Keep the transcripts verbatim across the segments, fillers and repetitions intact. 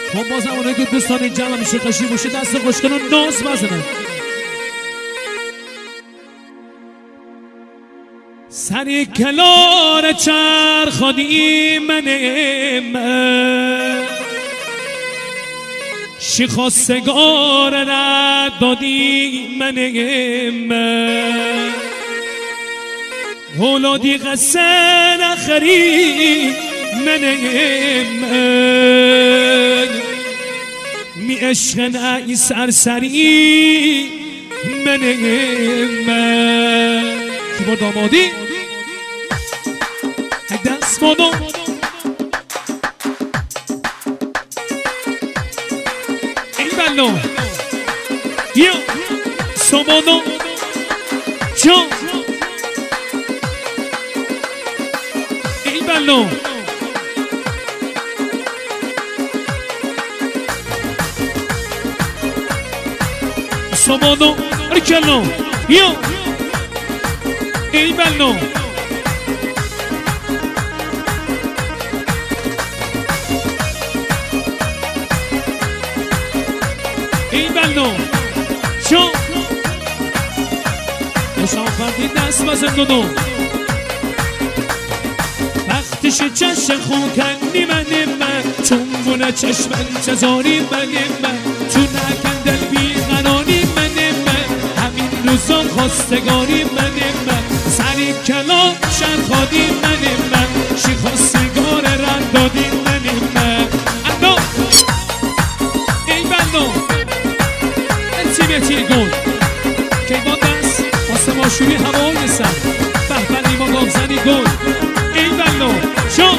خب بازم اونایی که دوستان این جمع همیشه قشی باشه دست خوش کنن ناز بزنن. سری کلار چرخادی من من شی خواستگار رد دادی من من اولادی قصه نخری من من می عشق نعی سرسری من من کی با دامادی دست مادم این بلو یا سمانو جان این بلو سمانو ریکلو یا این بلو این بلو شو اشان فردی دست بزن دونو وقتش چشم خون کنی من من چون بونه چشم انتظاری من من چون نکن دل بیقراری من من همین روزا خواستگاری من من سری کلا شرخادی من من شی خواستگار رد دادی من من اندو این بلو تیمتی گل که با دست واسه ماشوری هوای سر بهبنی ما گامزنی گل این بلو شو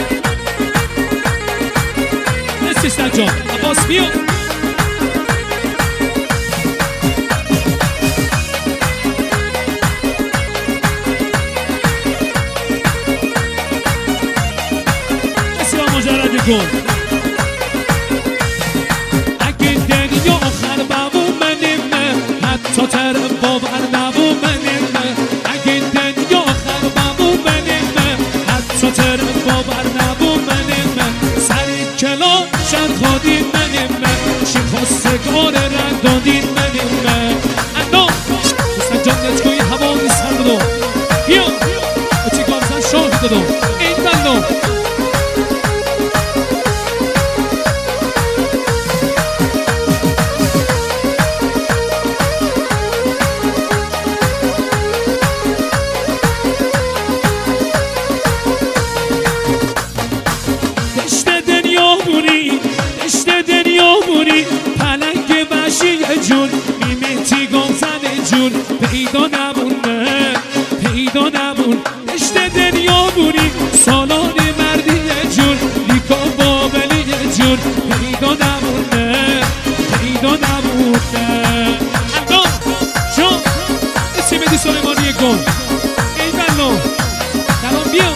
نسیش نجا عباس بیا نسی با مجرد گل تا طرف باور نبو من من اگه دنیا آخر بابو من من حتی طرف باور نبو من من سری کلا شرخادی من من شی خواستگار رد دادی من من اندو بستن جان نچگوی هوای سر بدو بیا اچی گامزن شاه دادو این بلو پلنگ بشی جون میمیتی گامزن جون پیدا نبونه پیدا نبون اشت دنیا بونی سالان مردی جون لیکا بابلی جون پیدا نبونه پیدا نبونه اندو جون اسی بدی سلیمانی گل ای بلو کلام بیا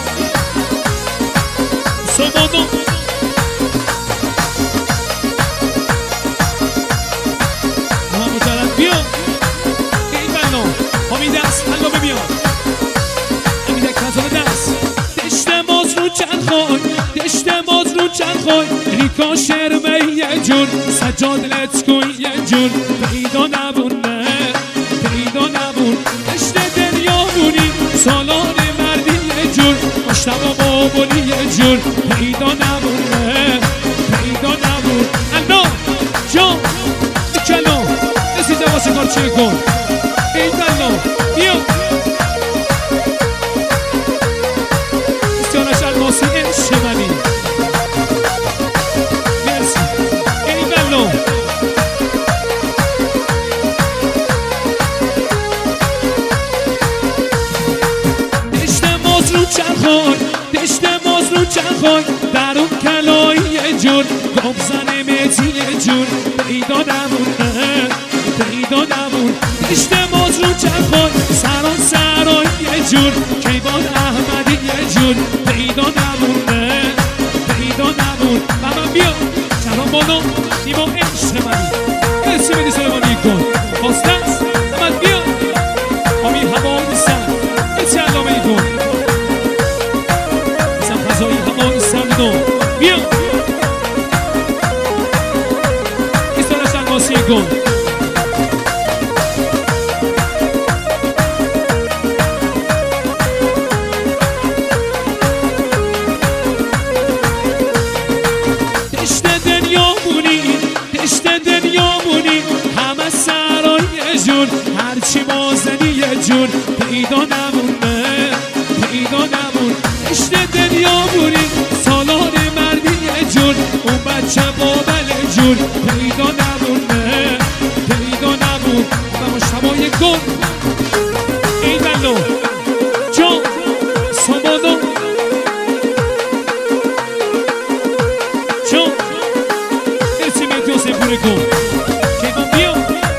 سمانو بیا این بلو همین دست حالا ببیا همین دست کازان دست دشت ماز رو چند خوی دشت ماز رو چند خوی ریکا شرمه یه جون سجاد لطکوی یه جون پیدا نبون نه پیدا نبون دشت دنیا بونی سالان مردی یه جون مشتبا بابولی یه جون پیدا نبون نه پیدا نبون اندو جان کلو نسیزه واسه کار چه کن این بلو بیا استیانش الماسی عشق منی مرسی این بلو دشت ماز رو چرخای دشت ماز رو چرخای در اون کلایی یه جون گامزن میتی یه جون پیدا نمونه پیدا نبود دشت ماز رو چرخای سران سرای یه جور کیوان احمدی یه جور پیدا نبود پیدا نبود بابا بیا سلام بانو نیما عشق منی مرسی بدی سلیمانی کن باستنس احمد بیا آمی هوای سر مرسی علامه کن مثلا فضایی هوای سر دو بیا جون پیدا نمونه پیدا نمون عشق دنیا بونی سالار مردی جون اون بچه بابل جون پیدا نمونه پیدا نمون و شبای گل ای بلو جان سامانو جان ارسی میتو سپوره کن کیفان بیا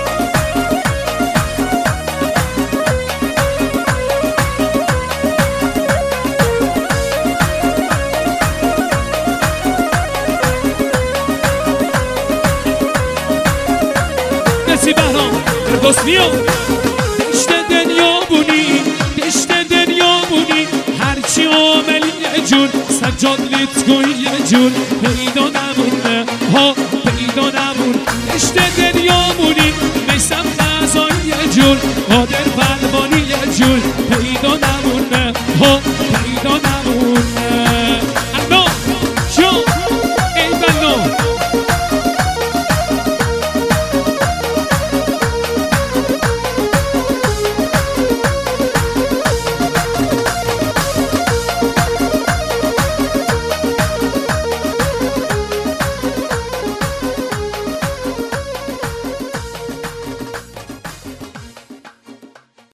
ارسی بهرام دوست بیا دشت دنیا بونی دشت دنیا بونی هرچی عاملی جون سجاد لیتگوی جون پیدا نمونه ها پیدا نمون دشت دنیا بونی میسم خزایی جون قادر بلبانی جون پیدا نمونه ها